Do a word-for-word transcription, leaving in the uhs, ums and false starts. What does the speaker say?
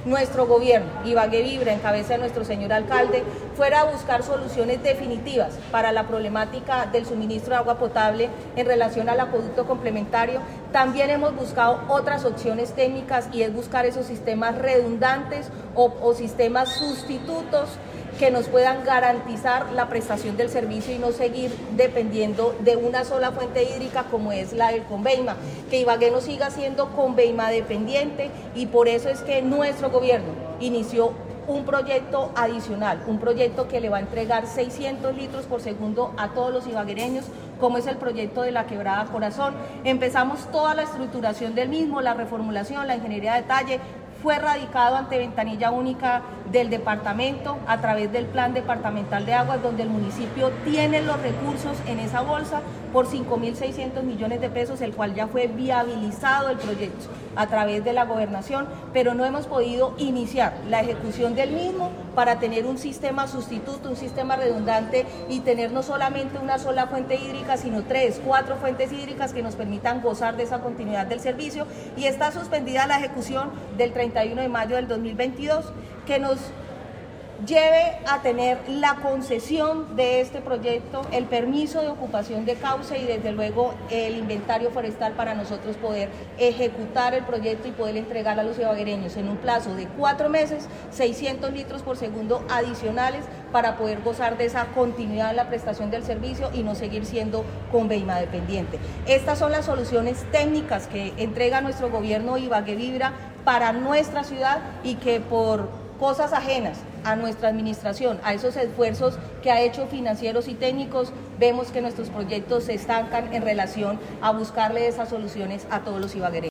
nuestro gobierno, Ibagué Vibra, en cabeza de nuestro señor alcalde, fuera a buscar soluciones definitivas para la problemática del suministro de agua potable en relación al acueducto complementario. También hemos buscado otras opciones técnicas y es buscar esos sistemas redundantes o, o sistemas sustitutos que nos puedan garantizar la prestación del servicio y no seguir dependiendo de una sola fuente hídrica como es la del Conveima, que Ibagué no siga siendo Conveima dependiente, y por eso es que nuestro gobierno inició un proyecto adicional, un proyecto que le va a entregar seiscientos litros por segundo a todos los ibaguereños, como es el proyecto de la Quebrada Corazón. Empezamos toda la estructuración del mismo, la reformulación, la ingeniería de detalle. Fue radicado ante ventanilla única del departamento a través del Plan Departamental de Aguas, donde el municipio tiene los recursos en esa bolsa por cinco mil seiscientos millones de pesos, el cual ya fue viabilizado el proyecto a través de la gobernación, pero no hemos podido iniciar la ejecución del mismo para tener un sistema sustituto, un sistema redundante y tener no solamente una sola fuente hídrica, sino tres, cuatro fuentes hídricas que nos permitan gozar de esa continuidad del servicio. Y está suspendida la ejecución del treinta y uno de mayo del dos mil veintidós, que nos lleve a tener la concesión de este proyecto, el permiso de ocupación de cauce y desde luego el inventario forestal para nosotros poder ejecutar el proyecto y poder entregar a los ibaguereños en un plazo de cuatro meses seiscientos litros por segundo adicionales para poder gozar de esa continuidad en la prestación del servicio y no seguir siendo Conveima dependiente. Estas son las soluciones técnicas que entrega nuestro gobierno Ibagué Vibra para nuestra ciudad y que por cosas ajenas a nuestra administración, a esos esfuerzos que ha hecho financieros y técnicos, vemos que nuestros proyectos se estancan en relación a buscarle esas soluciones a todos los ibaguereños.